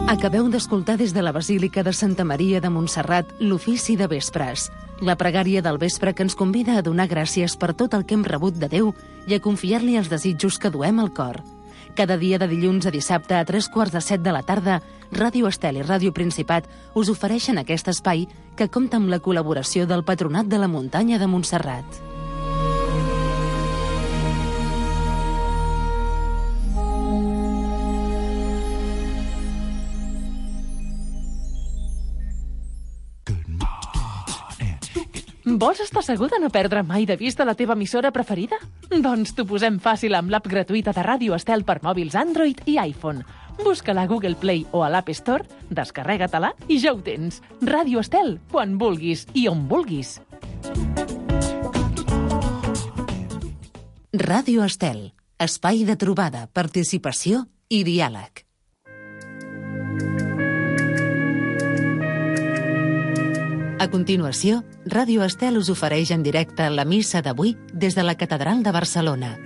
Acabeu d'escoltar des de la Basílica de Santa Maria de Montserrat l'ofici de vespres, la pregària del vespre que ens convida a donar gràcies per tot el que hem rebut de Déu i a confiar-li els desitjos que duem al cor. Cada dia de dilluns a dissabte a 3:45 de la tarda, Ràdio Estel i Ràdio Principat us ofereixen aquest espai que compta amb la col·laboració del Patronat de la Muntanya de Montserrat. Vols estar segur de no perdre mai de vista la teva emissora preferida? Doncs t'ho posem fàcil amb l'app gratuïta de Ràdio Estel per mòbils Android i iPhone. Busca-la a Google Play o a l'App Store, descarrega-te-la i ja ho tens. Ràdio Estel, quan vulguis i on vulguis. Ràdio Estel, espai de trobada, participació i diàleg. A continuació, Ràdio Estel us ofereix en directe la missa d'avui des de la Catedral de Barcelona.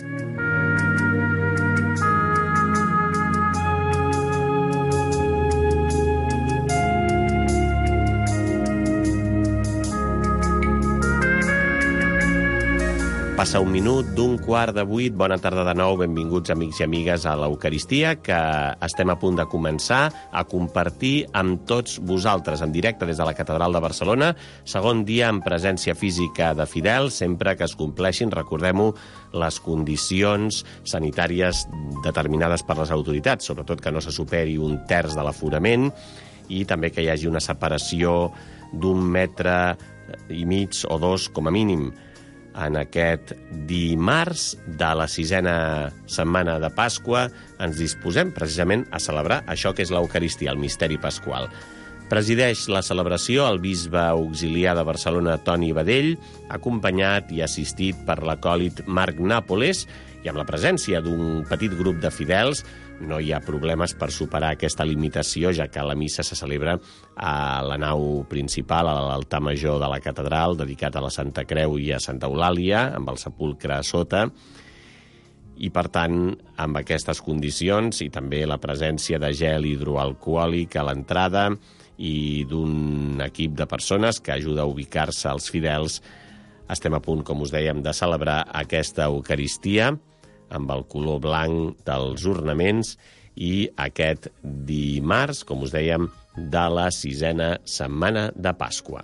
Passa un minut d'un 7:15. Bona tarda de nou, benvinguts amics i amigues a l'Eucaristia, que estem a punt de començar a compartir amb tots vosaltres en directe des de la Catedral de Barcelona. Segon dia en presència física de fidels, sempre que es compleixin, recordem-ho, les condicions sanitàries determinades per les autoritats, sobretot que no se superi 1/3 de l'aforament i també que hi hagi una separació d'1,5 metres o 2 com a mínim. En aquest dimarts de la 6a setmana de Pasqua ens disposem precisament a celebrar això que és l'Eucaristia, el misteri pasqual. Presideix la celebració el bisbe auxiliar de Barcelona, Toni Badell, acompanyat i assistit per l'acòlit Marc Nàpoles, i amb la presència d'un petit grup de fidels. No hi ha problemes per superar aquesta limitació, ja que la missa se celebra a la nau principal, a l'altar major de la catedral, dedicat a la Santa Creu i a Santa Eulàlia, amb el sepulcre a sota. I, per tant, amb aquestes condicions i també la presència de gel hidroalcohòlic a l'entrada i d'un equip de persones que ajuda a ubicar-se als fidels, estem a punt, com us dèiem, de celebrar aquesta Eucaristia amb el color blanc dels ornaments i aquest dimarts, com us dèiem, de la 6a setmana de Pasqua.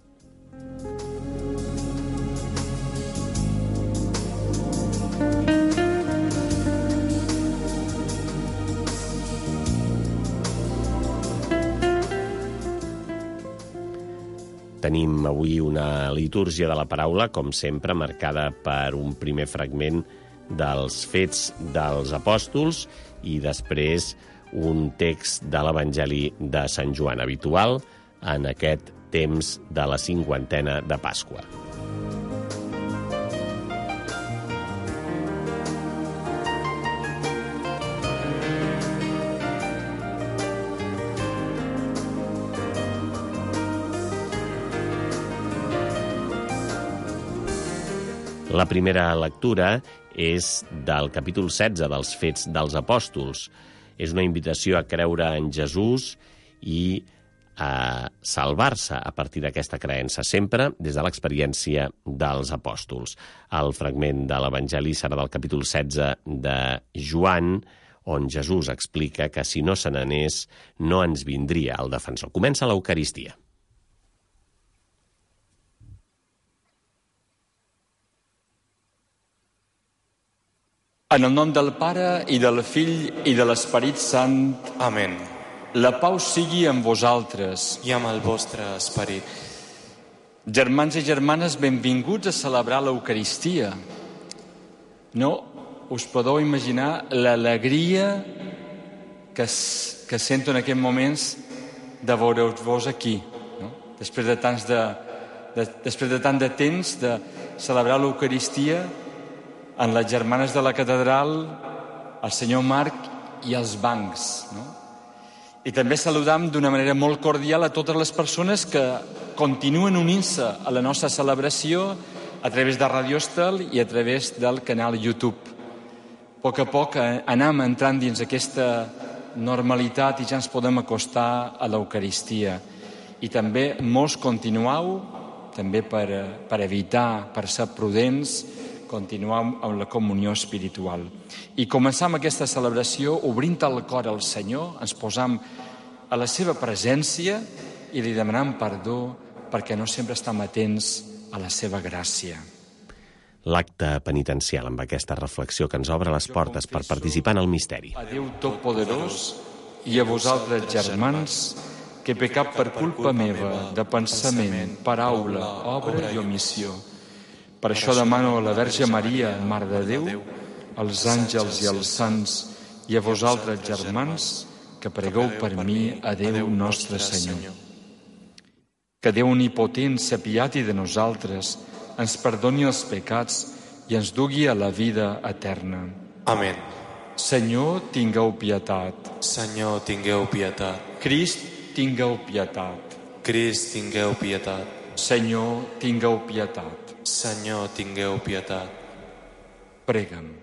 Tenim avui una litúrgia de la paraula, com sempre, marcada per un primer fragment dels Fets dels Apòstols i després un text de l'Evangeli de Sant Joan, habitual en aquest temps de la 50ena de Pasqua. La primera lectura és del capítol 16 dels Fets dels Apòstols. És una invitació a creure en Jesús i a salvar-se a partir d'aquesta creença, sempre des de l'experiència dels apòstols. El fragment de l'Evangeli serà del capítol 16 de Joan, on Jesús explica que si no se n'anés no ens vindria el defensor. Comença l'Eucaristia. En el nom del Pare, i del Fill, i de l'Esperit Sant. Amén. La pau sigui amb vosaltres. I amb el vostre esperit. Germans i germanes, benvinguts a celebrar l'Eucaristia. No us podeu imaginar l'alegria que sento en aquests moments de veure-vos aquí. No? Després de tant de temps de celebrar l'Eucaristia, en les germanes de la catedral, el senyor Marc i els bancs. No? I també saludam d'una manera molt cordial a totes les persones que continuen unint-se a la nostra celebració a través de Ràdio Estel i a través del canal YouTube. A poc anam entrant dins aquesta normalitat i ja ens podem acostar a l'Eucaristia. I també molts continueu, també per evitar, per ser prudents, continuem amb la comunió espiritual. I començam aquesta celebració obrint el cor al Senyor, ens posam a la seva presència i li demanam perdó perquè no sempre estem atents a la seva gràcia. L'acte penitencial amb aquesta reflexió que ens obre les portes per participar en el misteri. A Déu Totpoderós i a vosaltres, germans, que he pecat per culpa meva de pensament, paraula, obra i omissió. Per això demano a la Verge Maria, Mare de Déu, als àngels i als sants, i a vosaltres, germans, que pregueu per mi a Déu nostre Senyor. Que Déu omnipotent s'apiati de nosaltres, ens perdoni els pecats i ens dugui a la vida eterna. Amén. Senyor, tingueu pietat. Senyor, tingueu pietat. Crist, tingueu pietat. Crist, tingueu pietat. Senyor, tingueu pietat. Senyor, tingueu pietat. Prega'm.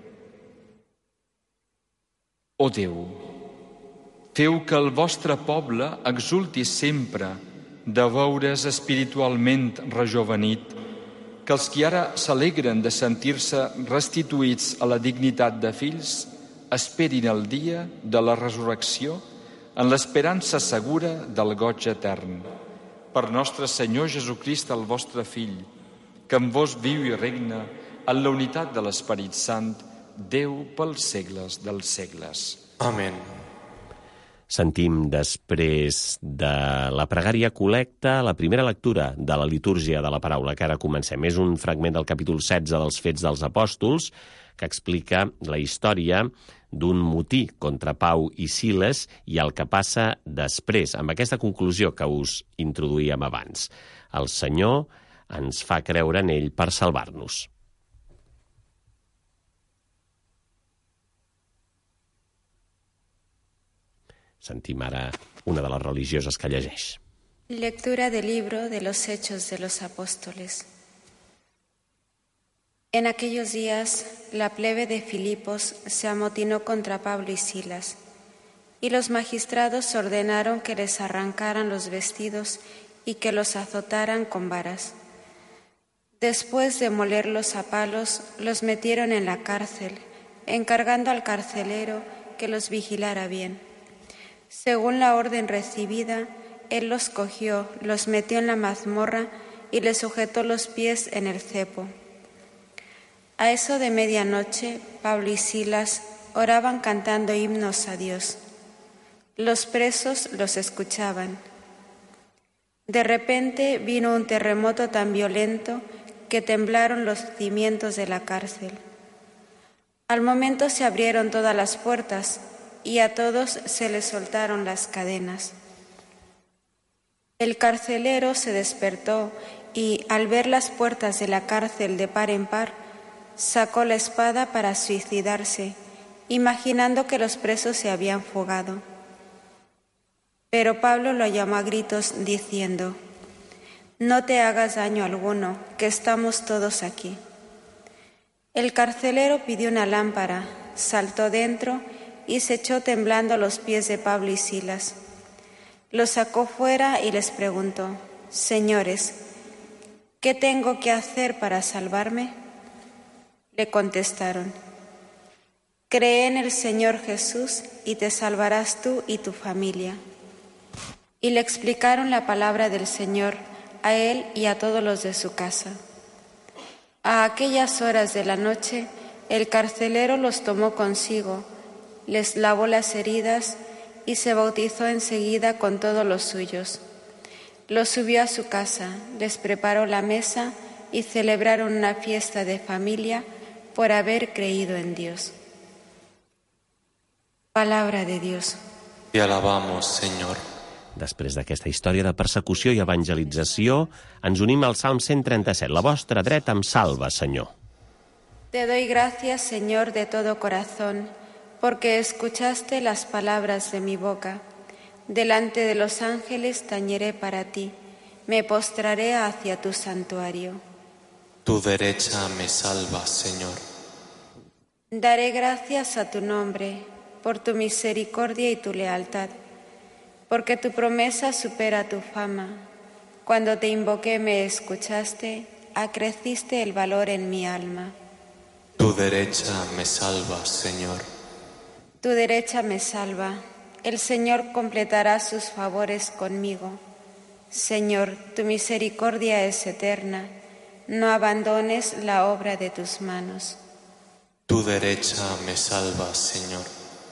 Ó Déu, feu que el vostre poble exulti sempre de veure's espiritualment rejovenit, que els qui ara s'alegren de sentir-se restituïts a la dignitat de fills esperin el dia de la resurrecció en l'esperança segura del goig etern. Per nostre Senyor Jesucrist, el vostre Fill, que amb vos viu i regna en la unitat de l'Esperit Sant, Déu pels segles dels segles. Amén. Sentim després de la pregària col·lecta la primera lectura de la litúrgia de la paraula que ara comencem. És un fragment del capítol 16 dels Fets dels Apòstols que explica la història d'un motí contra Pau i Siles i el que passa després, amb aquesta conclusió que us introduïem abans. El Senyor ens fa creure en ell per salvar-nos. Sentim ara una de les religioses que llegeix. Lectura del libro de los Hechos de los Apóstoles. En aquellos días, la plebe de Filipos se amotinó contra Pablo y Silas, y los magistrados ordenaron que les arrancaran los vestidos y que los azotaran con varas. Después de molerlos a palos, los metieron en la cárcel, encargando al carcelero que los vigilara bien. Según la orden recibida, él los cogió, los metió en la mazmorra y les sujetó los pies en el cepo. A eso de medianoche, Pablo y Silas oraban cantando himnos a Dios. Los presos los escuchaban. De repente vino un terremoto tan violento que temblaron los cimientos de la cárcel. Al momento se abrieron todas las puertas y a todos se les soltaron las cadenas. El carcelero se despertó y, al ver las puertas de la cárcel de par en par, sacó la espada para suicidarse, imaginando que los presos se habían fugado. Pero Pablo lo llamó a gritos diciendo: «No te hagas daño alguno, que estamos todos aquí». El carcelero pidió una lámpara, saltó dentro y se echó temblando a los pies de Pablo y Silas. Los sacó fuera y les preguntó: «Señores, ¿qué tengo que hacer para salvarme?». Le contestaron: «Cree en el Señor Jesús y te salvarás tú y tu familia». Y le explicaron la palabra del Señor a él y a todos los de su casa. A aquellas horas de la noche, el carcelero los tomó consigo, les lavó las heridas y se bautizó enseguida con todos los suyos. Los subió a su casa, les preparó la mesa y celebraron una fiesta de familia por haber creído en Dios. Palabra de Dios. Te alabamos, Señor. Després d'aquesta història de persecució i evangelització, ens unim al Salm 137. La vostra dreta em salva, Senyor. Te doy gracias, Señor, de todo corazón, porque escuchaste las palabras de mi boca. Delante de los ángeles tañeré para ti, me postraré hacia tu santuario. Tu derecha me salva, Señor. Daré gracias a tu nombre, por tu misericordia y tu lealtad, porque tu promesa supera tu fama. Cuando te invoqué me escuchaste, acreciste el valor en mi alma. Tu derecha me salva, Señor. Tu derecha me salva. El Señor completará sus favores conmigo. Señor, tu misericordia es eterna. No abandones la obra de tus manos. Tu derecha me salva, Señor.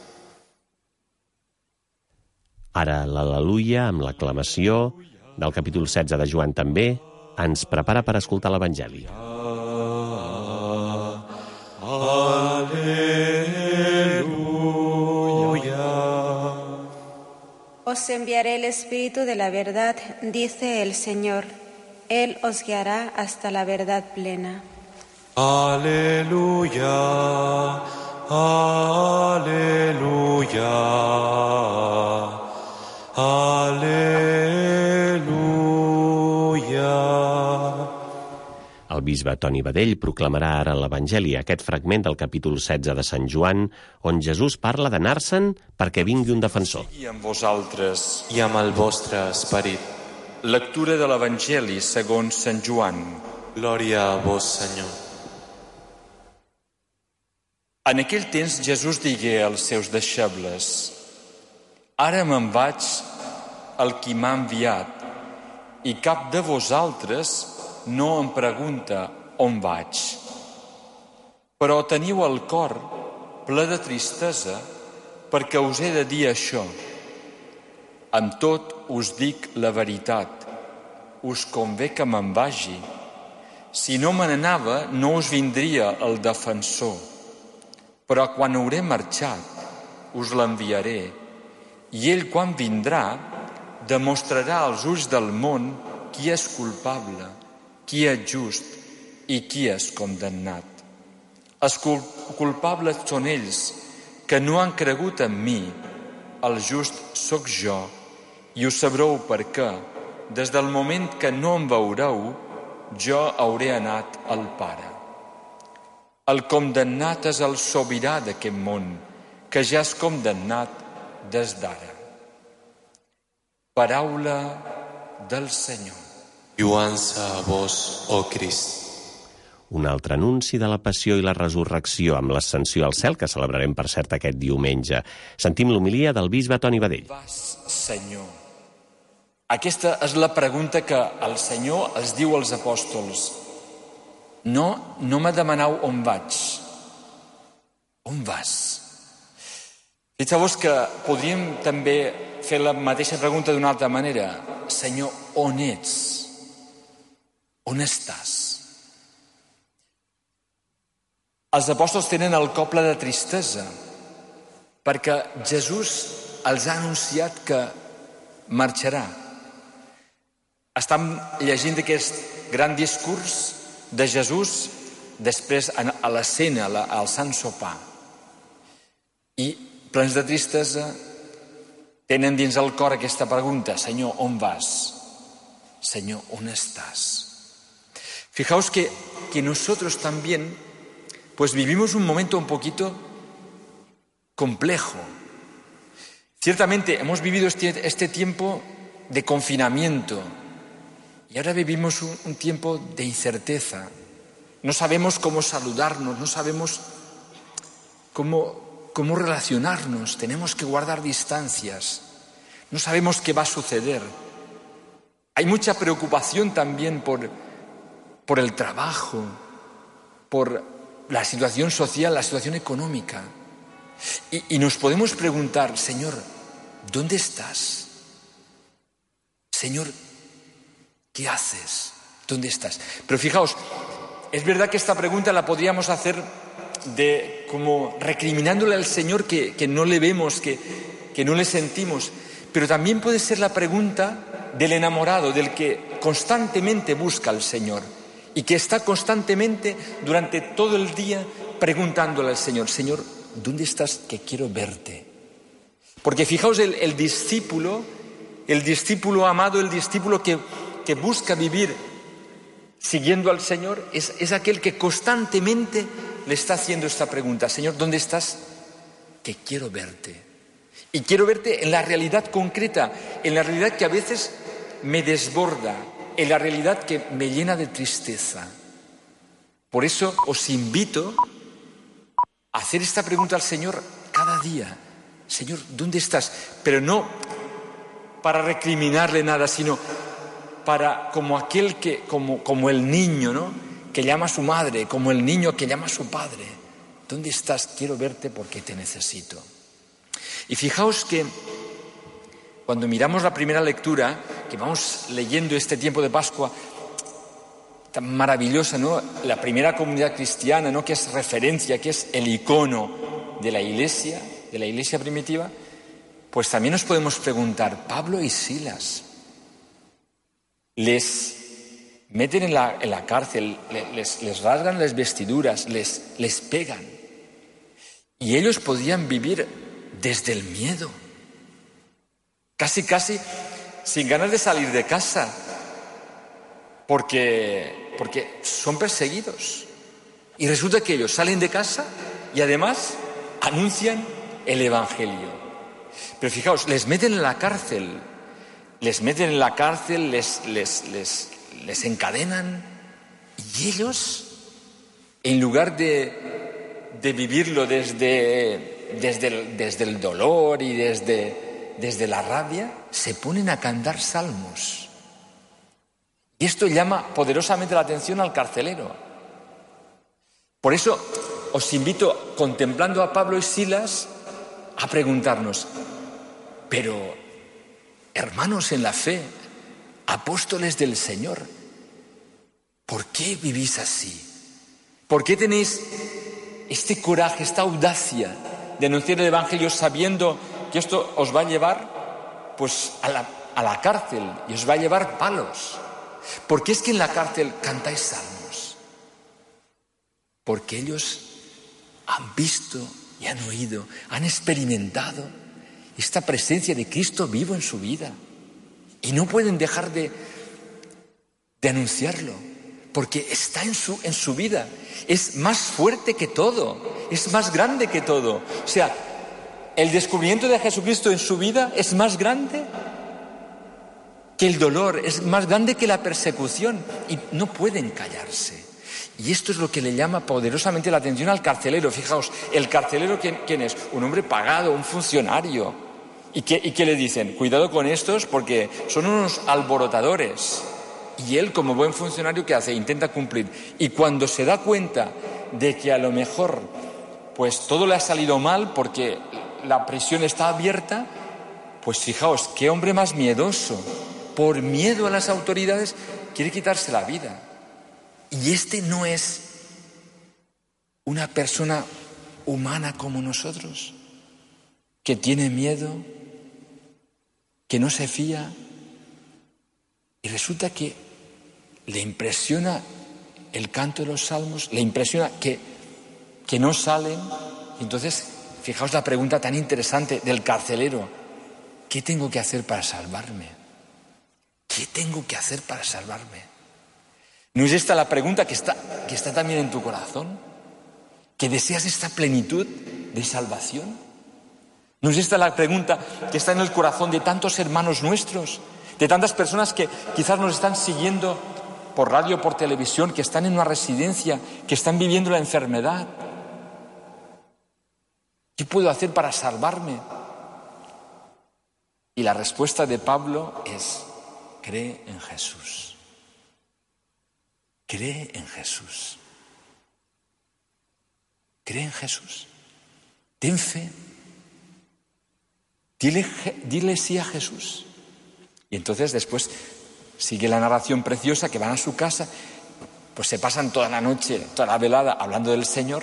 Ara l'Al·leluia, amb l'aclamació del capítol 16 de Joan també, ens prepara per escoltar l'Evangeli. Os enviaré el Espíritu de la verdad, dice el Señor. Él os guiará hasta la verdad plena. Aleluya, aleluya, aleluya. El bisbe Toni Badell proclamarà ara l'Evangeli, aquest fragment del capítol 16 de Sant Joan, on Jesús parla d'anar-se'n perquè vingui un defensor. I amb vosaltres. I amb el vostre esperit. Lectura de l'Evangeli segons Sant Joan. Glòria a vos, Senyor. En aquell temps Jesús digué als seus deixebles: Ara me'n vaig al qui m'ha enviat, i cap de vosaltres no em pregunta on vaig. Però teniu el cor ple de tristesa perquè us he de dir això. Amb tot us dic la veritat. Us convé que me'n vagi. Si no me n'anava, no us vindria el defensor. Però quan hauré marxat, us l'enviaré, i ell, quan vindrà, demostrarà als ulls del món qui és culpable, qui és just i qui és condemnat. Els culpables són ells que no han cregut en mi. El just sóc jo, i ho sabreu per què. Des del moment que no em veureu, jo hauré anat al Pare. El condemnat és el sobirà d'aquest món, que ja és condemnat des d'ara. Paraula del Senyor. Lluança a vos, oh Crist. Un altre anunci de la passió i la resurrecció amb l'ascensió al cel, que celebrarem, per cert, aquest diumenge. Sentim l'homilia del bisbe Toni Badell. Vas, Senyor. Aquesta és la pregunta que el Senyor els diu als apòstols. No me demaneu on vaig. On vas? Fixeu-vos que podríem també fer la mateixa pregunta d'una altra manera. Senyor, on ets? On estàs? Els apòstols tenen el cor ple de tristesa perquè Jesús els ha anunciat que marxarà. Estan llegint aquest gran discurs de Jesús després a la cena, al Sant Sopar. I plens de tristesa tenen dins el cor aquesta pregunta: Senyor, on vas? Senyor, on estàs? Fijaos que nosotros también pues vivimos un momento un poquito complejo. Ciertamente hemos vivido este tiempo de confinamiento y ahora vivimos un tiempo de incerteza. No sabemos cómo saludarnos, no sabemos cómo relacionarnos, tenemos que guardar distancias, no sabemos qué va a suceder. Hay mucha preocupación también por el trabajo, por la situación social, la situación económica. Y nos podemos preguntar: Señor, ¿dónde estás? Señor, ¿qué haces? ¿Dónde estás? Pero fijaos, es verdad que esta pregunta la podríamos hacer como recriminándole al Señor que no le vemos, que no le sentimos. Pero también puede ser la pregunta del enamorado, del que constantemente busca al Señor y que está constantemente durante todo el día preguntándole al Señor: Señor, ¿dónde estás? Que quiero verte. Porque fijaos, el discípulo amado, el discípulo que busca vivir siguiendo al Señor, es aquel que constantemente le está haciendo esta pregunta: Señor, ¿dónde estás? porque quiero verte. Y quiero verte en la realidad concreta, en la realidad que a veces me desborda, en la realidad que me llena de tristeza. Por eso os invito a hacer esta pregunta al Señor cada día. Señor, ¿dónde estás? Pero no para recriminarle nada, sino para como el niño, ¿no?, que llama a su madre, como el niño que llama a su padre. ¿Dónde estás? Quiero verte porque te necesito. Y fijaos que cuando miramos la primera lectura, que vamos leyendo este tiempo de Pascua, tan maravillosa, ¿no? La primera comunidad cristiana, ¿no?, que es referencia, que es el icono de la iglesia primitiva, pues también nos podemos preguntar, Pablo y Silas, les meten en la cárcel, les rasgan las vestiduras, les pegan. Y ellos podían vivir desde el miedo, casi sin ganas de salir de casa, porque son perseguidos. Y resulta que ellos salen de casa y además anuncian el Evangelio. Pero fijaos, les meten en la cárcel, les encadenan, y ellos, en lugar de vivirlo desde el dolor y desde la rabia, se ponen a cantar salmos. Y esto llama poderosamente la atención al carcelero. Por eso os invito, contemplando a Pablo y Silas, a preguntarnos, pero hermanos en la fe, apóstoles del Señor, ¿por qué vivís así? ¿Por qué tenéis este coraje, esta audacia de anunciar el Evangelio sabiendo que esto os va a llevar pues a la cárcel y os va a llevar palos? ¿Por qué es que en la cárcel cantáis salmos? Porque ellos han visto y han oído, han experimentado esta presencia de Cristo vivo en su vida. Y no pueden dejar de anunciarlo, porque está en su vida. Es más fuerte que todo, es más grande que todo. O sea, el descubrimiento de Jesucristo en su vida es más grande que el dolor, es más grande que la persecución, y no pueden callarse. Y esto es lo que le llama poderosamente la atención al carcelero. Fijaos, el carcelero, ¿quién es? Un hombre pagado, un funcionario. ¿Y qué le dicen? Cuidado con estos porque son unos alborotadores. Y él, como buen funcionario, ¿qué hace? Intenta cumplir. Y cuando se da cuenta de que a lo mejor pues todo le ha salido mal porque la prisión está abierta, pues fijaos, qué hombre más miedoso. Por miedo a las autoridades quiere quitarse la vida. Y este no es una persona humana como nosotros, que tiene miedo, que no se fía, y resulta que le impresiona el canto de los salmos, le impresiona que no salen. Y entonces, fijaos la pregunta tan interesante del carcelero: ¿qué tengo que hacer para salvarme? ¿Qué tengo que hacer para salvarme? ¿No es esta la pregunta que está también en tu corazón? ¿Que deseas esta plenitud de salvación? ¿No es esta la pregunta que está en el corazón de tantos hermanos nuestros, de tantas personas que quizás nos están siguiendo por radio o por televisión, que están en una residencia, que están viviendo la enfermedad? ¿Qué puedo hacer para salvarme? Y la respuesta de Pablo es: cree en Jesús. Cree en Jesús. Cree en Jesús. Ten fe. Dile sí a Jesús. Y entonces después sigue la narración preciosa, que van a su casa, pues se pasan toda la noche, toda la velada hablando del Señor.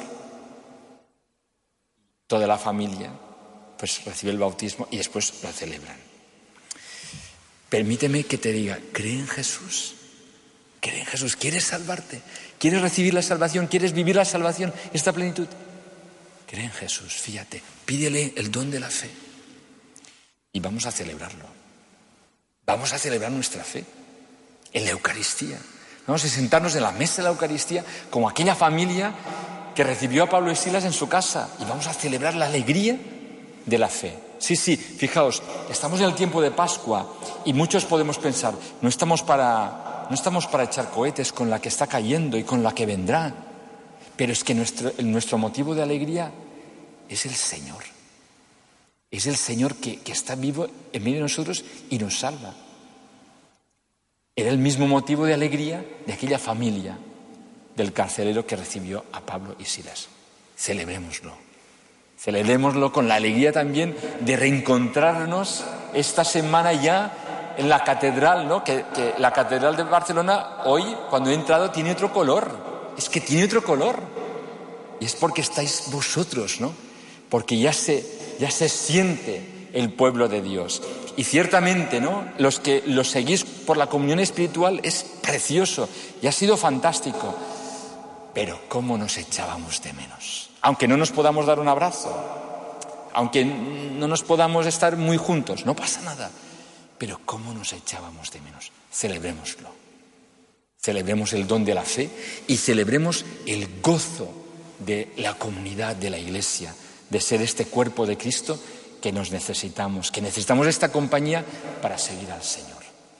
Toda la familia pues recibe el bautismo y después lo celebran. Permíteme que te diga, cree en Jesús. Cree en Jesús. ¿Quieres salvarte? ¿Quieres recibir la salvación? ¿Quieres vivir la salvación, esta plenitud? Cree en Jesús, fíjate, pídele el don de la fe. Y vamos a celebrarlo. Vamos a celebrar nuestra fe en la Eucaristía. Vamos a sentarnos en la mesa de la Eucaristía como aquella familia que recibió a Pablo y Silas en su casa. Y vamos a celebrar la alegría de la fe. Sí, fijaos, estamos en el tiempo de Pascua y muchos podemos pensar, no estamos para echar cohetes con la que está cayendo y con la que vendrá, pero es que nuestro motivo de alegría es el Señor. Es el Señor que está vivo en medio de nosotros y nos salva. Era el mismo motivo de alegría de aquella familia del carcelero que recibió a Pablo y Silas. Celebrémoslo. Celebrémoslo con la alegría también de reencontrarnos esta semana ya en la catedral, ¿no? Que la catedral de Barcelona hoy, cuando he entrado, tiene otro color. Es que tiene otro color. Y es porque estáis vosotros, ¿no? Porque ya se siente el pueblo de Dios. Y ciertamente, ¿no? Los que los seguís por la comunión espiritual es precioso y ha sido fantástico. Pero ¿cómo nos echábamos de menos? Aunque no nos podamos dar un abrazo, aunque no nos podamos estar muy juntos, no pasa nada. Pero ¿cómo nos echábamos de menos? Celebrémoslo. Celebremos el don de la fe y celebremos el gozo de la comunidad de la Iglesia, de ser este cuerpo de Cristo que necesitamos esta compañía para seguir al Senyor.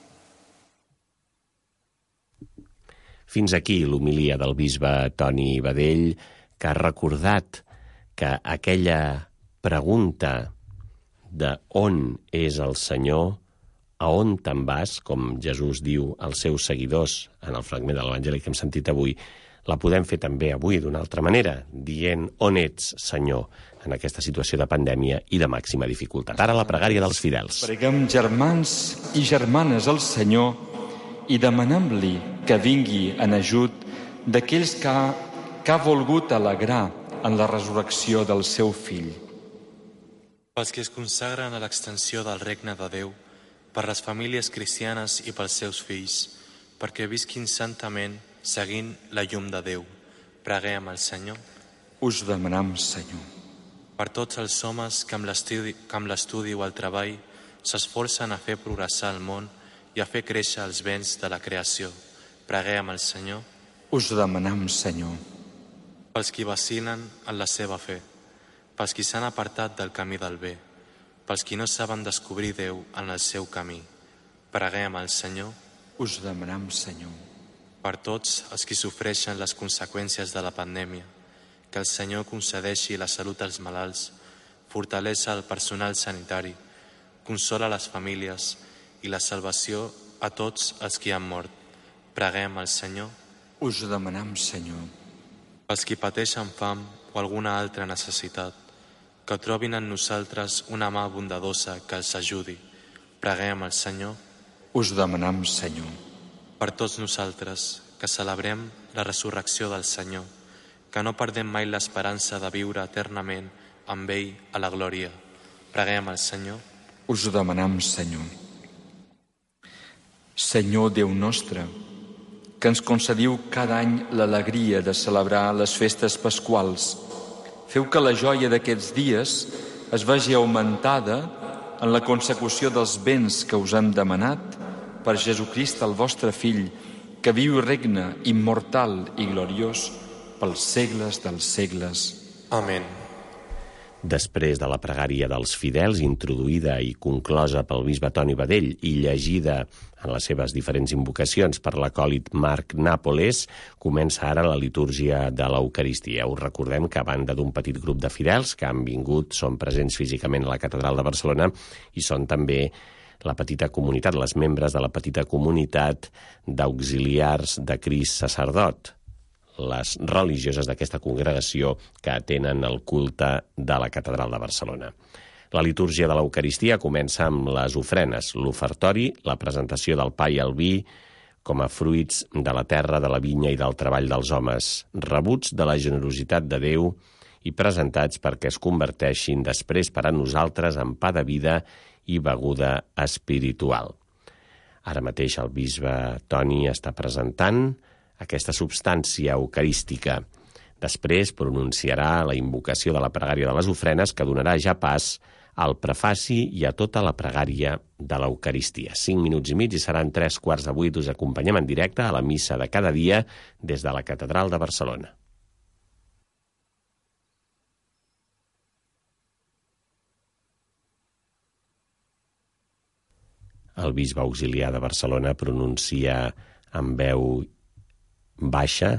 Fins aquí l'homilia del bisbe Toni Badell, que ha recordat que aquella pregunta de on és el Senyor, a on te'n vas, com Jesús diu als seus seguidors en el fragment de l'Evangeli que hem sentit avui, la podem fer també avui d'una altra manera, dient on ets, Senyor, en aquesta situació de pandèmia i de màxima dificultat. Ara la pregària dels fidels. Preguem germans i germanes al Senyor i demanem-li que vingui en ajut d'aquells que ha volgut alegrar en la resurrecció del seu fill. Pels que es consagren a l'extensió del regne de Déu, per les famílies cristianes i pels seus fills, perquè visquin santament seguint la llum de Déu. Preguem al Senyor. Us demanem, Senyor. Per tots els homes que amb l'estudi o el treball s'esforcen a fer progressar el món i a fer créixer els béns de la creació. Preguem al Senyor. Us demanem, Senyor. Pels qui vacil·len en la seva fe, pels qui s'han apartat del camí del bé, pels qui no saben descobrir Déu en el seu camí. Preguem al Senyor. Us demanem, Senyor. Per tots els qui sofreixen les conseqüències de la pandèmia, que el Senyor concedeixi la salut als malalts, fortalesa el personal sanitari, consola les famílies i la salvació a tots els qui han mort. Preguem al Senyor. Us demanem, Senyor. Pels qui pateixen fam o alguna altra necessitat, que trobin en nosaltres una mà bondadosa que els ajudi. Preguem al Senyor. Us demanem, Senyor. Per tots nosaltres, que celebrem la resurrecció del Senyor, que no perdem mai l'esperança de viure eternament amb ell a la glòria. Preguem al Senyor. Us demanem, Senyor. Senyor Déu nostre, que ens concediu cada any l'alegria de celebrar les festes pasquals, feu que la joia d'aquests dies es vegi augmentada en la consecució dels béns que us hem demanat per Jesucrist, el vostre Fill, que viu i regna immortal i gloriós pels segles dels segles. Amén. Després de la pregària dels fidels, introduïda i conclosa pel bisbe Toni Badell i llegida en les seves diferents invocacions per l'acòlit Marc Nàpoles, comença ara la litúrgia de l'Eucaristia. Us recordem que a banda d'un petit grup de fidels que han vingut, són presents físicament a la catedral de Barcelona i són també la petita comunitat, les membres de la petita comunitat d'auxiliars de Crist sacerdot, les religioses d'aquesta congregació que atenen el culte de la catedral de Barcelona. La litúrgia de l'Eucaristia comença amb les ofrenes, l'ofertori, la presentació del pa i el vi com a fruits de la terra, de la vinya i del treball dels homes, rebuts de la generositat de Déu i presentats perquè es converteixin després per a nosaltres en pa de vida i beguda espiritual. Ara mateix el bisbe Toni està presentant aquesta substància eucarística. Després pronunciarà la invocació de la pregària de les ofrenes que donarà ja pas al prefaci i a tota la pregària de l'Eucaristia. 5 minuts i mig i seran 7:45. Us acompanyem en directe a la missa de cada dia des de la catedral de Barcelona. el bisbe auxiliar de Barcelona pronuncia amb veu baixa,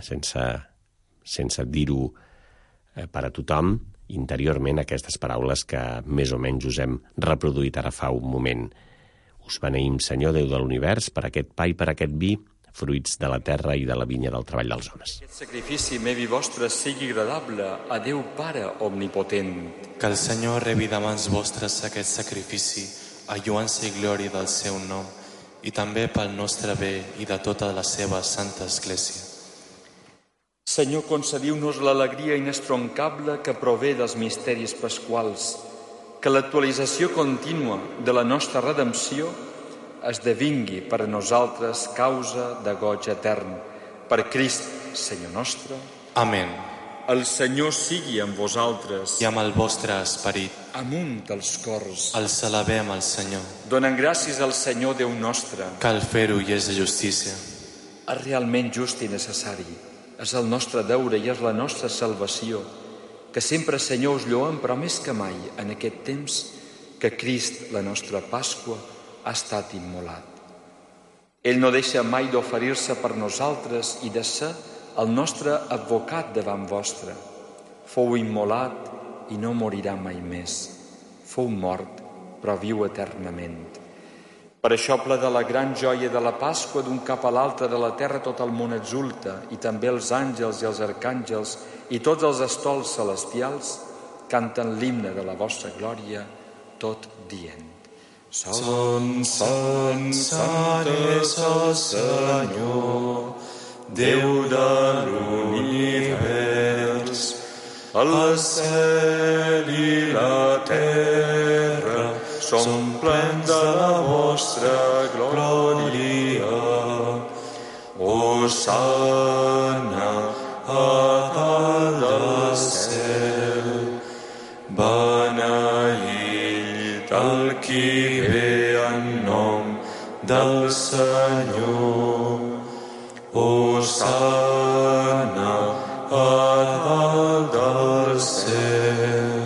sense dir-ho per a tothom, interiorment aquestes paraules que més o menys us hem reproduït ara fa un moment. Us beneïm, Senyor, Déu de l'univers, per aquest pa i per aquest vi, fruits de la terra i de la vinya del treball dels homes. Aquest sacrifici meu i vostre sigui agradable a Déu Pare omnipotent. Que el Senyor rebi de mans vostres aquest sacrifici, a lluança i glòria del seu nom, i també pel nostre bé i de tota la seva santa Església. Senyor, concediu-nos l'alegria inestroncable que prové dels misteris pasquals, que l'actualització contínua de la nostra redempció esdevingui per a nosaltres causa de goig etern. Per Crist, Senyor nostre. Amén. El Senyor sigui amb vosaltres. I amb el vostre esperit. Amunt dels cors. Els alabem al Senyor. Donen gràcies al Senyor Déu nostre. Cal fer-ho i és de justícia. És realment just i necessari. És el nostre deure i és la nostra salvació, que sempre, Senyor, us lloem, però més que mai, en aquest temps que Crist, la nostra Pasqua, ha estat immolat. Ell no deixa mai d'oferir-se per nosaltres i de ser el nostre advocat davant vostre. Fou immolat i no morirà mai més. Fou mort, però viu eternament. Per això, ple de la gran joia de la Pasqua, d'un cap a l'altre de la terra tot el món exulta, i també els àngels i els arcàngels i tots els estols celestials canten l'himne de la vostra glòria, tot dient: Sant, sant, sant és el Senyor, Déu de l'univers. El cel i la terra són plens de la vostra glòria. Hosanna a dalt del cel. Beneït el qui ve en nom del Senyor. Hosanna a dalt del cel.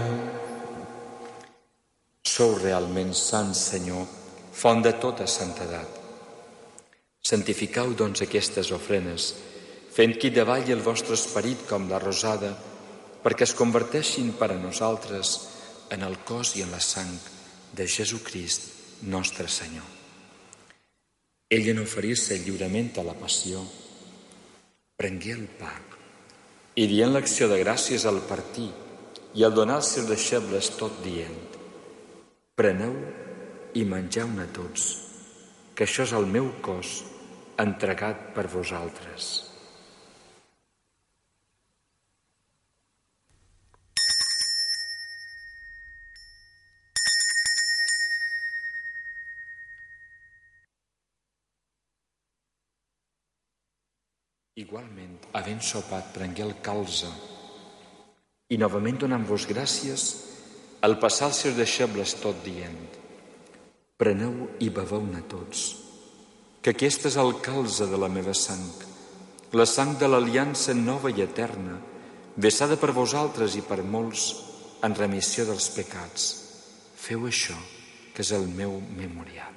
Sou realment sant, Senyor, font de tota santedat. Santificau, doncs, aquestes ofrenes, fent que hi davalli el vostre esperit com la rosada, perquè es converteixin per a nosaltres en el cos i en la sang de Jesucrist, nostre Senyor. Ell, en oferir-se lliurement a la passió, prengué el pa i, dient l'acció de gràcies al partir i al donar als seus deixebles, tot dient: preneu i mengeu-ne tots, que això és el meu cos entregat per vosaltres. Igualment, havent sopat, prengué el calze i, novament donant-vos gràcies, al passar als seus deixebles, tot dient: preneu i beveu-ne tots, que aquest és el calze de la meva sang, la sang de l'aliança nova i eterna, vessada per vosaltres i per molts en remissió dels pecats. Feu això, que és el meu memorial.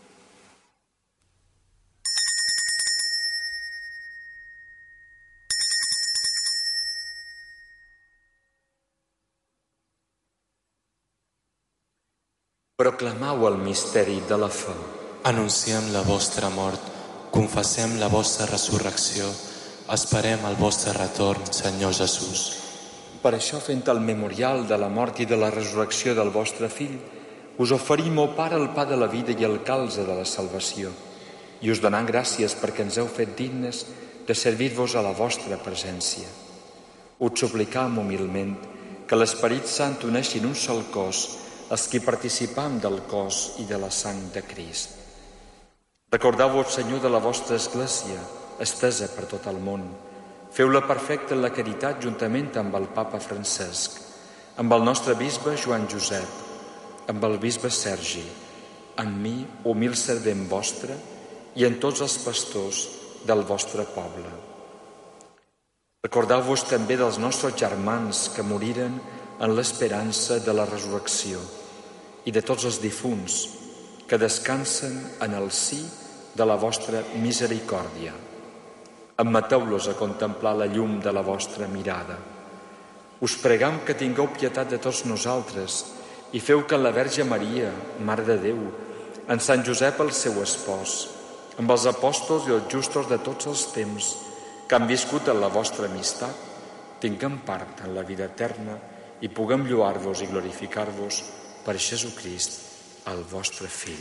Proclamau el misteri de la fe. Anunciem la vostra mort, confessem la vostra resurrecció, esperem el vostre retorn, Senyor Jesús. Per això, fent el memorial de la mort i de la resurrecció del vostre Fill, us oferim, ó Pare, el pa de la vida i el calze de la salvació, i us donant gràcies perquè ens heu fet dignes de servir-vos a la vostra presència. Us suplicam humilment que l'Esperit Sant uneixi en un sol cos els qui participam del cos i de la sang de Crist. Recordeu-vos, Senyor, de la vostra Església, estesa per tot el món. Feu-la perfecta en la caritat juntament amb el Papa Francesc, amb el nostre bisbe Joan Josep, amb el bisbe Sergi, en mi, humil servent vostre, i en tots els pastors del vostre poble. Recordeu-vos també dels nostres germans que moriren en l'esperança de la resurrecció, i de tots els difunts, que descansen en el si de la vostra misericòrdia. Admeteu-los a contemplar la llum de la vostra mirada. Us pregam que tingueu pietat de tots nosaltres i feu que la Verge Maria, Mare de Déu, en Sant Josep el seu espòs, amb els apòstols i els justos de tots els temps que han viscut en la vostra amistat, tinguem part en la vida eterna i puguem lloar-vos i glorificar-vos per Jesucrist, el vostre Fill.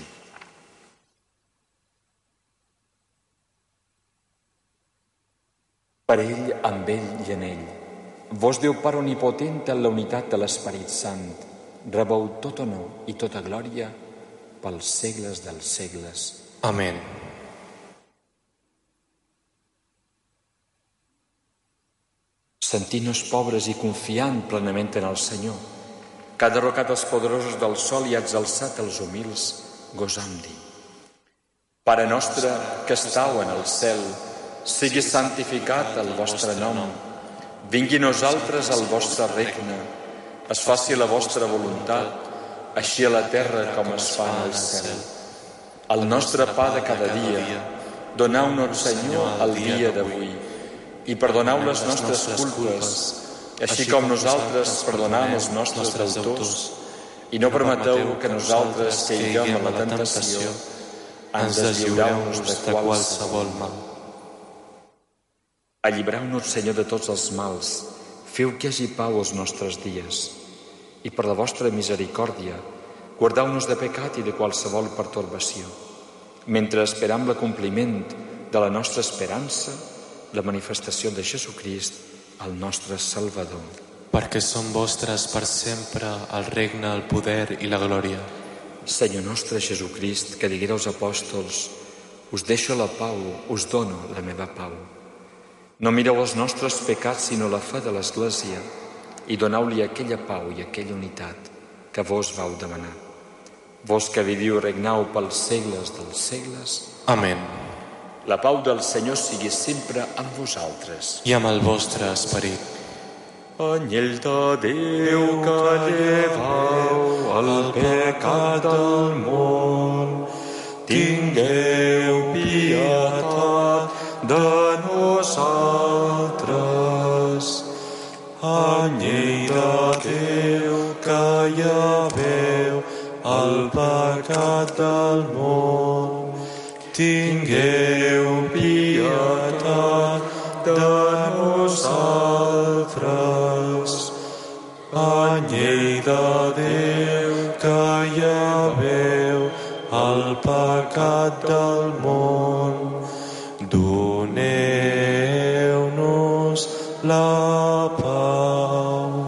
Per ell, amb ell i en ell, vos Déu Pare Omnipotent en la unitat de l'Esperit Sant, rebeu tot honor i tota glòria pels segles dels segles. Amén. Sentint-nos pobres i confiant plenament en el Senyor, que ha derrocat els poderosos del sol i ha exalçat els humils, gosam dir: Pare nostre que estàu en el cel, sigui santificat el vostre nom, vingui a nosaltres el vostre regne, es faci la vostra voluntat, així a la terra com es fa en el cel. El nostre pa de cada dia, doneu-nos, Senyor, el dia d'avui, i perdoneu les nostres culpes, així com nosaltres perdonam els nostres deutors, i no permeteu que nosaltres caiguem en la tentació, ens deslliureu-nos de qualsevol mal. Allibreu-nos, Senyor, de tots els mals, feu que hi hagi pau als nostres dies, i per la vostra misericòrdia, guardeu-nos de pecat i de qualsevol pertorbació, mentre esperam l'acompliment de la nostra esperança, la manifestació de Jesucrist, el nostre Salvador. Perquè són vostres per sempre el regne, el poder i la glòria. Senyor nostre Jesucrist, que diguera als apòstols: us deixo la pau, us dono la meva pau. No mireu els nostres pecats, sinó la fe de l'Església, i doneu-li aquella pau i aquella unitat que vos vau demanar. Vos que viviu i regnau pels segles dels segles. Amén. La pau del Senyor sigui sempre amb vosaltres. I amb el vostre esperit. Anyell de Déu que llevau el pecat del món, tingueu pietat de nosaltres. Anyell de Déu que lleveu el pecat del món, tingueu pietat de nosaltres. Anyell de Déu que lleveu el pecat del món, doneu-nos la pau.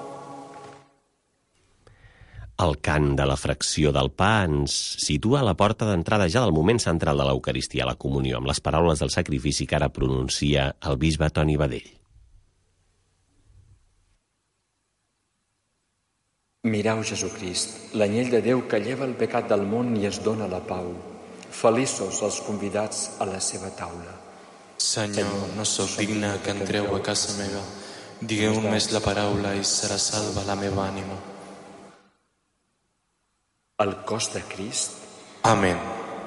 El cant de la fracció del pa ens situa a la porta d'entrada ja del moment central de l'Eucaristia, la comunió, amb les paraules del sacrifici que ara pronuncia el bisbe Toni Badell. Mireu Jesucrist, l'anyell de Déu que lleva el pecat del món i es dona la pau. Feliços els convidats a la seva taula. Senyor, no sóc digne que entreu a casa meva. Digueu només la paraula i serà salva la meva ànima. El cos de Crist. Amén.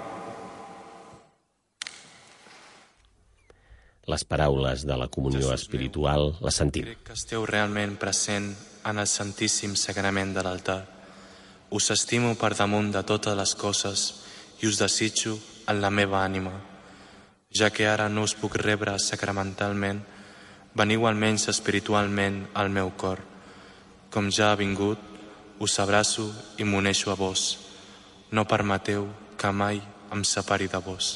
Les paraules de la comunió espiritual les sentim. Crec que esteu realment present en el Santíssim Sagrament de l'altar. Us estimo per damunt de totes les coses i us desitjo en la meva ànima. Ja que ara no us puc rebre sacramentalment, veniu almenys espiritualment al meu cor. Com ja ha vingut, us abraço i m'uneixo a vos. No permeteu que mai em separi de vos.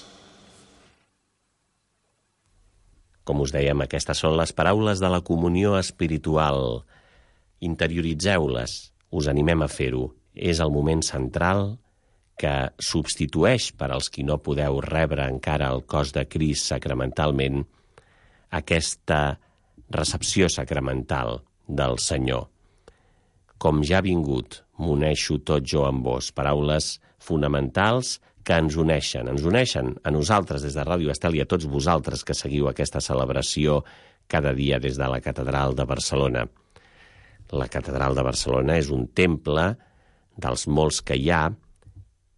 Com us dèiem, aquestes són les paraules de la comunió espiritual. Interioritzeu-les, us animem a fer-ho. És el moment central que substitueix per als qui no podeu rebre encara el cos de Crist sacramentalment aquesta recepció sacramental del Senyor. Com ja ha vingut, m'uneixo tot jo amb vos. Paraules fonamentals que ens uneixen a nosaltres des de Ràdio Estel i a tots vosaltres que seguiu aquesta celebració cada dia des de la Catedral de Barcelona. La Catedral de Barcelona és un temple dels molts que hi ha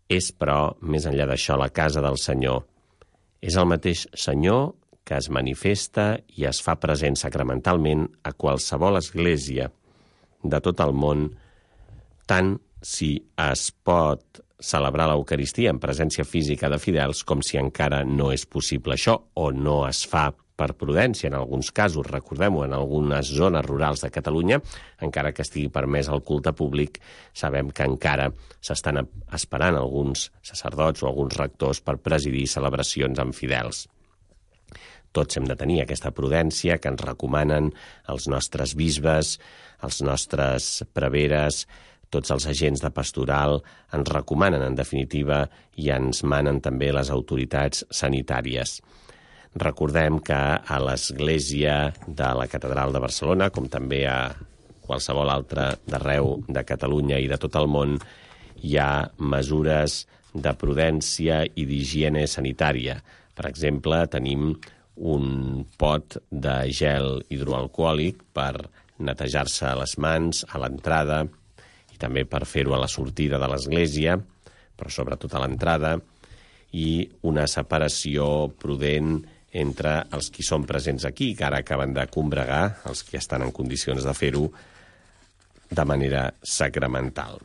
És, però, més enllà d'això, la casa del Senyor. És el mateix Senyor que es manifesta i es fa present sacramentalment a qualsevol església de tot el món, tant si es pot celebrar l'Eucaristia en presència física de fidels com si encara no és possible això o no es fa per prudència en alguns casos. Recordem-ho, en algunes zones rurals de Catalunya, encara que estigui permès el culte públic, sabem que encara s'estan esperant alguns sacerdots o alguns rectors per presidir celebracions amb fidels. Tots hem de tenir aquesta prudència que ens recomanen els nostres bisbes, els nostres preveres, tots els agents de pastoral ens recomanen, en definitiva, i ens manen també les autoritats sanitàries. Recordem que a l'Església de la Catedral de Barcelona, com també a qualsevol altra d'arreu de Catalunya i de tot el món, hi ha mesures de prudència i d'higiene sanitària. Per exemple, tenim un pot de gel hidroalcohòlic per netejar-se les mans a l'entrada i també per fer-ho a la sortida de l'església, però sobretot a l'entrada, i una separació prudent entre els qui són presents aquí, que ara acaben de combregar, els que estan en condicions de fer-ho de manera sacramental.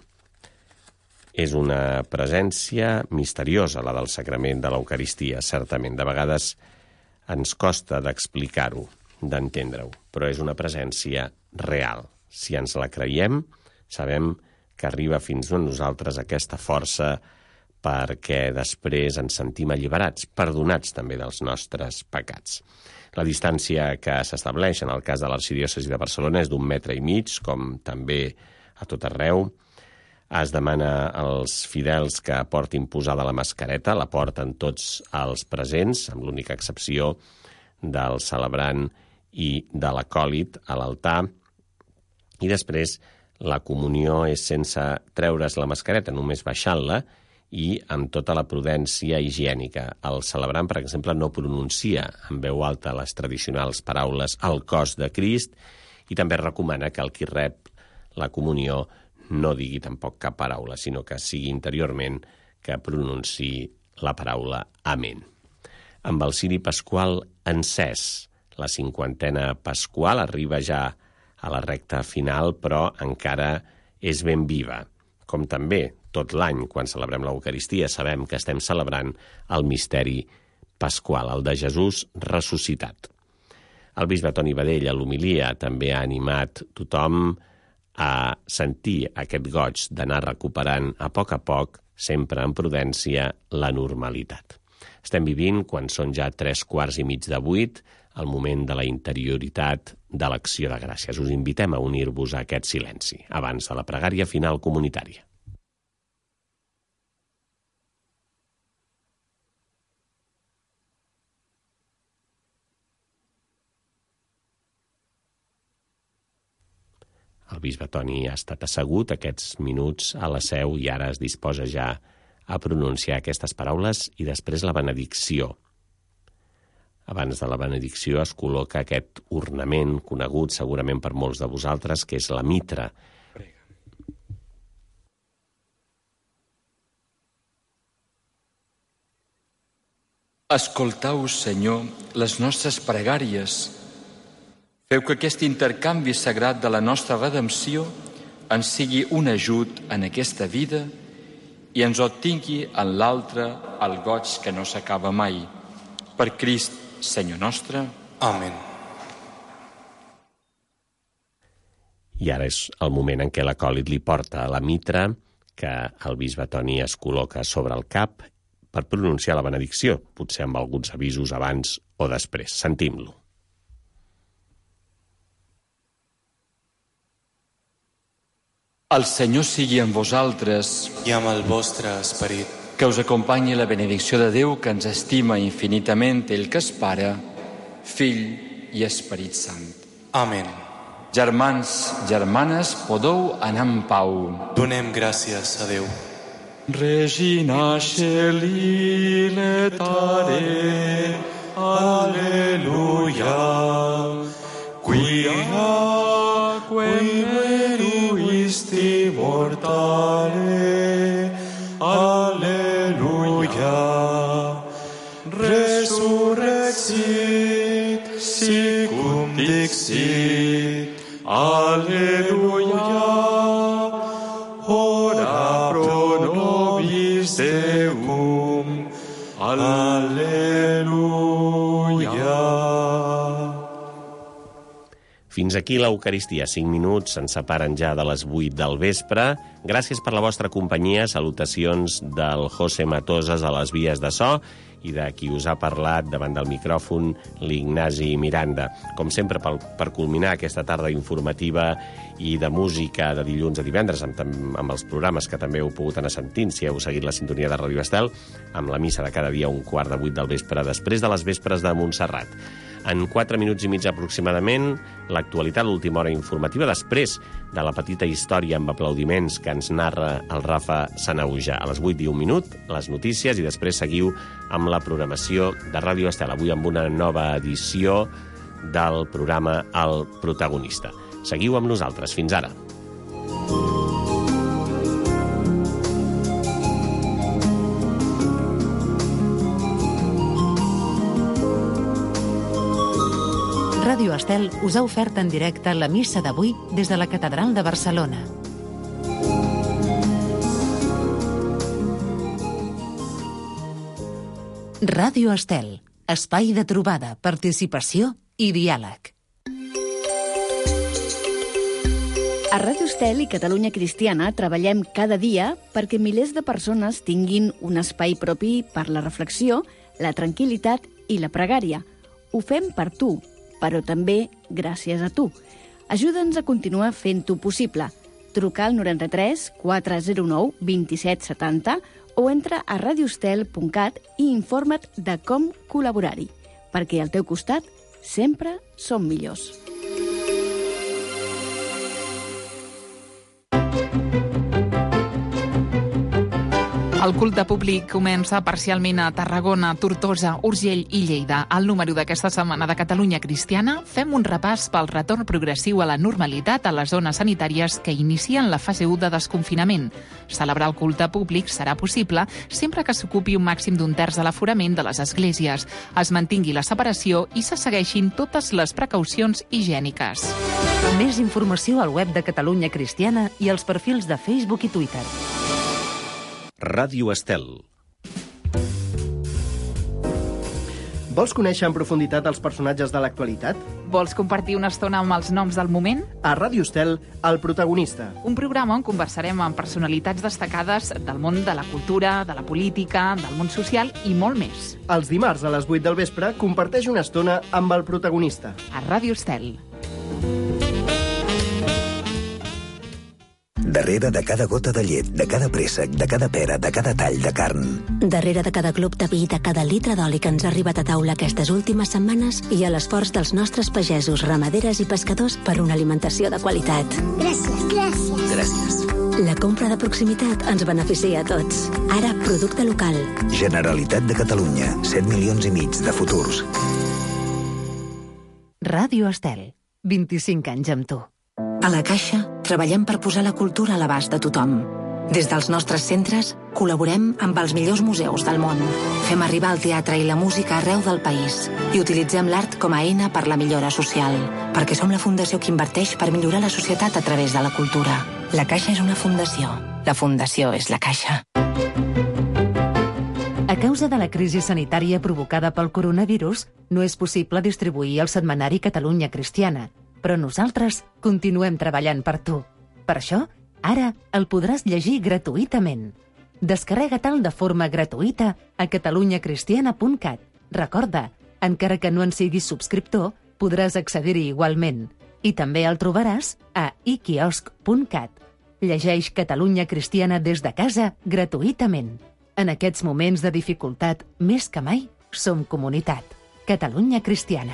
És una presència misteriosa, la del sacrament de l'Eucaristia, certament. De vegades ens costa d'explicar-ho, d'entendre-ho, però és una presència real. Si ens la creiem, sabem que arriba fins a nosaltres aquesta força perquè després ens sentim alliberats, perdonats també dels nostres pecats. La distància que s'estableix en el cas de l'arxidiòcesi de Barcelona és d'1,5 metres, com també a tot arreu. Es demana als fidels que portin posada la mascareta, la porten tots els presents, amb l'única excepció del celebrant i de l'acòlit a l'altar. I després la comunió és sense treure's la mascareta, només baixant-la, i amb tota la prudència higiènica. El celebrant, per exemple, no pronuncia en veu alta les tradicionals paraules «el cos de Crist» i també recomana que el qui rep la comunió no digui tampoc cap paraula, sinó que sigui interiorment que pronunciï la paraula «Amén». Amb el ciri pasqual encès, la 50ena pasqual arriba ja a la recta final, però encara és ben viva, com també tot l'any, quan celebrem l'Eucaristia, sabem que estem celebrant el misteri pasqual, el de Jesús ressuscitat. El bisbe Toni Badell, a l'homilia, també ha animat tothom a sentir aquest goig d'anar recuperant a poc, sempre en prudència, la normalitat. Estem vivint, quan són ja 7:45, el moment de la interioritat de l'acció de gràcies. Us invitem a unir-vos a aquest silenci, abans de la pregària final comunitària. El bisbe Toni ha estat assegut aquests minuts a la seu i ara es disposa ja a pronunciar aquestes paraules i després la benedicció. Abans de la benedicció es col·loca aquest ornament conegut segurament per molts de vosaltres, que és la mitra. Escoltau, Senyor, les nostres pregàries. Feu que aquest intercanvi sagrat de la nostra redempció ens sigui un ajut en aquesta vida i ens obtingui en l'altra el goig que no s'acaba mai. Per Crist, Senyor nostre. Amén. I ara és el moment en què l'acòlit li porta la mitra que el bisbe Toni es col·loca sobre el cap per pronunciar la benedicció, potser amb alguns avisos abans o després. Sentim-lo. El Senyor sigui amb vosaltres. I amb el vostre esperit. Que us acompanyi la benedicció de Déu, que ens estima infinitament, ell que és Pare, Fill i Esperit Sant. Amén. Germans, germanes, podeu anar en pau. Donem gràcies a Déu. Regina Celi letare, alleluia, quia quem mortale, alleluia. dixit, Alleluia, ora pro nobis Deum, Alleluia. Fins aquí l'Eucaristia. 5 minuts ens separen ja de les 8 del vespre. Gràcies per la vostra companyia. Salutacions del José Matoses a les vies de so i de qui us ha parlat davant del micròfon, l'Ignasi Miranda. Com sempre, per culminar aquesta tarda informativa i de música de dilluns a divendres, amb els programes que també heu pogut anar sentint, si heu seguit la sintonia de Ràdio Estel, amb la missa de cada dia a 7:15 del vespre, després de les vespres de Montserrat. En 4 minuts i mig aproximadament, l'actualitat, l'última hora informativa, després de la petita història amb aplaudiments que ens narra el Rafa Sanahuja. A les 8 i 1 minut, les notícies, i després seguiu amb la programació de Ràdio Estel, avui amb una nova edició del programa El Protagonista. Seguiu amb nosaltres. Fins ara. Ràdio Estel us ha ofert en directe la missa d'avui des de la Catedral de Barcelona. Ràdio Estel, espai de trobada, participació i diàleg. A Ràdio Estel i Catalunya Cristiana treballem cada dia perquè milers de persones tinguin un espai propi per la reflexió, la tranquil·litat i la pregària. Ho fem per tu, però també gràcies a tu. Ajuda'ns a continuar fent-ho possible. Truca al 93 409 27 70 o entra a radiostel.cat i informa't de com col·laborar-hi, perquè al teu costat sempre som millors. El culte públic comença parcialment a Tarragona, Tortosa, Urgell i Lleida. Al número d'aquesta setmana de Catalunya Cristiana fem un repàs pel retorn progressiu a la normalitat a les zones sanitàries que inicien la fase 1 de desconfinament. Celebrar el culte públic serà possible sempre que s'ocupi un màxim d'un terç de l'aforament de les esglésies, es mantingui la separació i se segueixin totes les precaucions higièniques. Més informació al web de Catalunya Cristiana i als perfils de Facebook i Twitter. Ràdio Estel. Vols conèixer en profunditat els personatges de l'actualitat? Vols compartir una estona amb els noms del moment? A Ràdio Estel, El Protagonista. Un programa on conversarem amb personalitats destacades del món de la cultura, de la política, del món social i molt més. Els dimarts a les 8 del vespre comparteix una estona amb El Protagonista. A Ràdio Estel. Darrere de cada gota de llet, de cada préssec, de cada pera, de cada tall de carn. Darrere de cada glop de vi, de cada litre d'oli que ens ha arribat a taula aquestes últimes setmanes, hi ha l'esforç dels nostres pagesos, ramaderes i pescadors per una alimentació de qualitat. Gràcies. La compra de proximitat ens beneficia a tots. Ara, producte local. Generalitat de Catalunya, 7,5 milions de futurs. Ràdio Estel, 25 anys amb tu. A la Caixa treballem per posar la cultura a l'abast de tothom. Des dels nostres centres col·laborem amb els millors museus del món. Fem arribar el teatre i la música arreu del país i utilitzem l'art com a eina per la millora social, perquè som la fundació que inverteix per millorar la societat a través de la cultura. La Caixa és una fundació. La fundació és la Caixa. A causa de la crisi sanitària provocada pel coronavirus, no és possible distribuir el setmanari Catalunya Cristiana, però nosaltres continuem treballant per tu. Per això, ara el podràs llegir gratuïtament. Descarrega-te'l de forma gratuïta a catalunyacristiana.cat. Recorda, encara que no en siguis subscriptor, podràs accedir-hi igualment. I també el trobaràs a iquiosc.cat. Llegeix Catalunya Cristiana des de casa gratuïtament. En aquests moments de dificultat, més que mai, som comunitat. Catalunya Cristiana.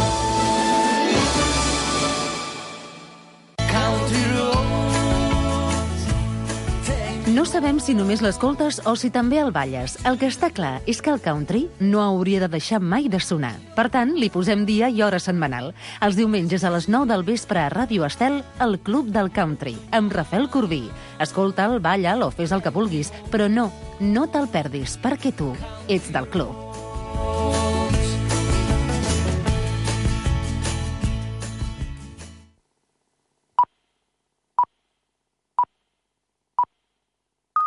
No sabem si només l'escoltes o si també el balles. El que està clar és que el country no hauria de deixar mai de sonar. Per tant, li posem dia i hora setmanal. Els diumenges a les 9 del vespre a Ràdio Estel, el Club del Country, amb Rafael Corbí. Escolta'l, balla'l o fes el que vulguis, però no te'l perdis, perquè tu ets del club.